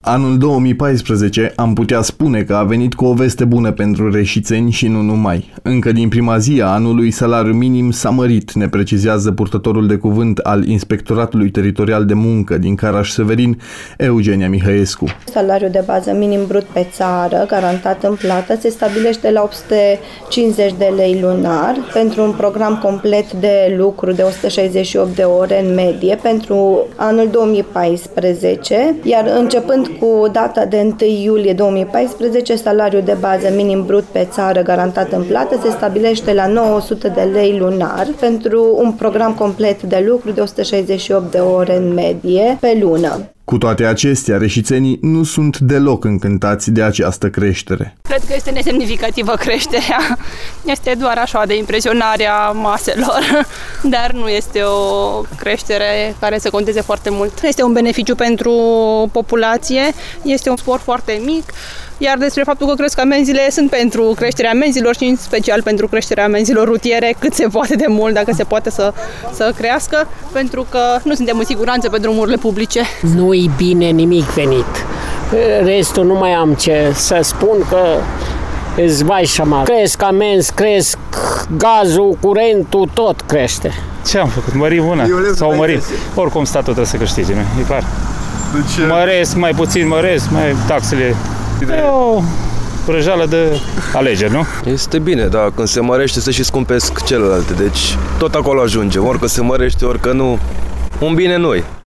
Anul 2014 am putea spune că a venit cu o veste bună pentru reșițeni și nu numai. Încă din prima zi a anului, salariul minim s-a mărit, ne precizează purtătorul de cuvânt al Inspectoratului Teritorial de Muncă din Caraș-Severin, Eugenia Mihăescu. Salariul de bază minim brut pe țară, garantat în plată, se stabilește la 850 de lei lunar pentru un program complet de lucru de 168 de ore în medie pentru anul 2014, iar începând cu data de 1 iulie 2014, salariul de bază minim brut pe țară garantat în plată se stabilește la 900 de lei lunar pentru un program complet de lucru de 168 de ore în medie pe lună. Cu toate acestea, reșițenii nu sunt deloc încântați de această creștere. Cred că este nesemnificativă creșterea. Este doar așa de impresionarea maselor, dar nu este o creștere care să conteze foarte mult. Este un beneficiu pentru populație, este un spor foarte mic, iar despre faptul că cresc amenziile sunt pentru creșterea amenzilor și în special pentru creșterea amenzilor rutiere, cât se poate de mult, dacă se poate să crească, pentru că nu suntem în siguranță pe drumurile publice. Nu-i bine nimic venit. Restul nu mai am ce să spun, că îți vai seama. Cresc amenzi, cresc gazul, curentul, tot crește. Ce am făcut? Mărim una sau mărim? Oricum statul trebuie să câștige, nu? E clar. Deci, măresc, mai puțin măresc, mai taxele. E o prăjală de alegeri, nu? Este bine, dar când se mărește se și scumpesc celelalte, deci tot acolo ajungem, orică se mărește, orică nu, un bine noi.